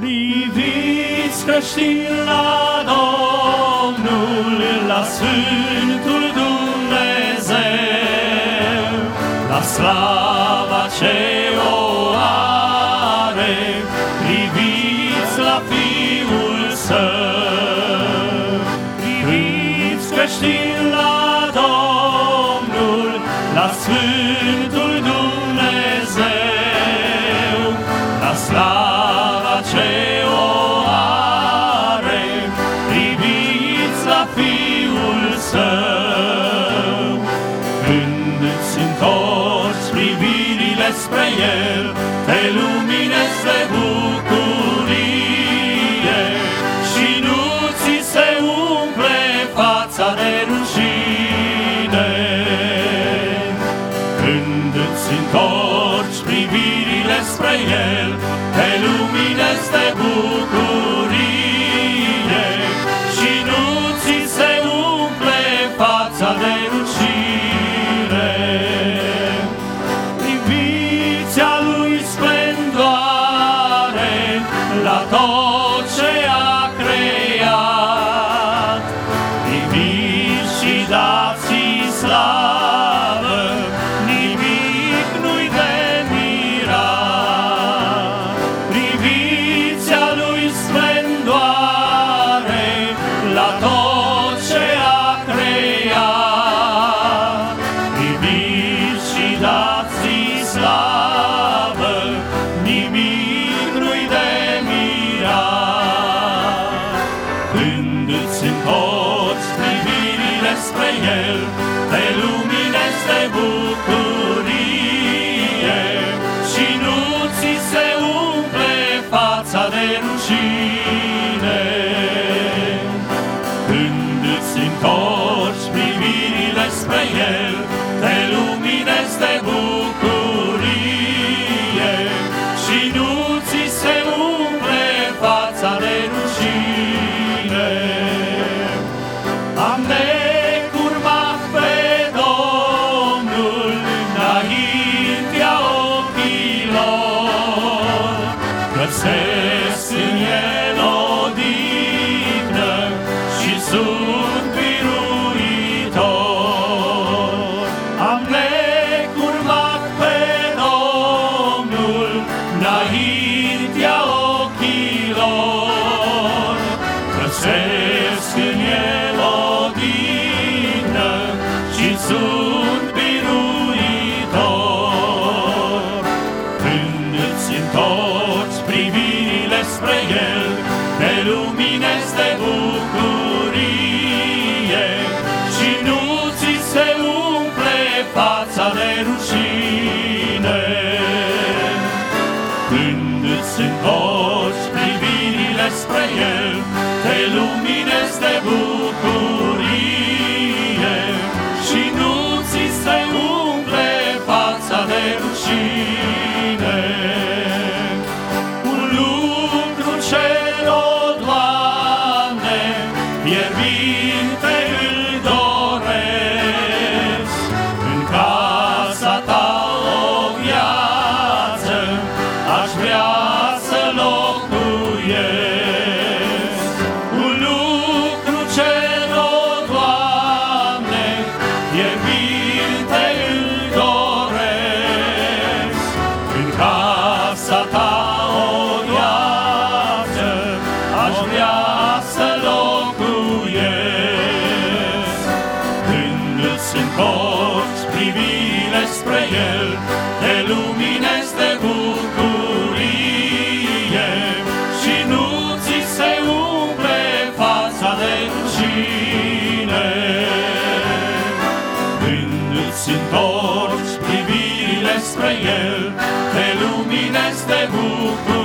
Priviți creștini la Domnul, la Sfântul Dumnezeu, la slava ce o are, priviți la Fiul Său. Priviți creștini la Domnul, la Sfântul Dumnezeu, la slava ce o are, priviți la Fiul Său. Când îți întorci privirile spre El, te luminezi de bucurie și nu ți se umple fața de rușine. Când îți întorci privirile spre El, te luminezi de bucurie și nu ți se umple fața de rușine. Priviți a Lui splendoare la tot ce a creat, priviți și dați-i slavă, nimic nu-i de mirat. Priviți a Lui splendoare la tot ce a creat, priviți și dați-i slavă, nimic nu-i de mirat. Când îți întorci privirile spre El, te luminezi de bucurie și nu ți se umple fața de rușine. Când îți întorci privirile spre El, te luminezi de bucurie și nu ți se umple fața de rușine. Am necurmat pe Domnul înaintea ochilor, găsesc în El odihnă și sunt biruitor. Am necurmat pe Domnul înaintea ochilor, găsesc în El odihnă și sunt biruitor. Când îți întorci privirile spre El, te luminezi de bucurie și nu ți se umple fața de rușine. Când îți întorci privirile spre El, te luminezi de bucurie și nu ți se umple fața de rușine. Un lucru cer, o Doamne, fierbinte îl doresc, în casa Ta o viață aș vrea să locuiesc. Un lucru cer, o Doamne, fierbinte îl doresc, în casa Ta o viață aș vrea să locuiesc. Când îți întorci privirile spre El, te luminezi de bucurie și nu ți se umple fața de rușine. Când îți întorci privirile spre El, te luminezi de bucurie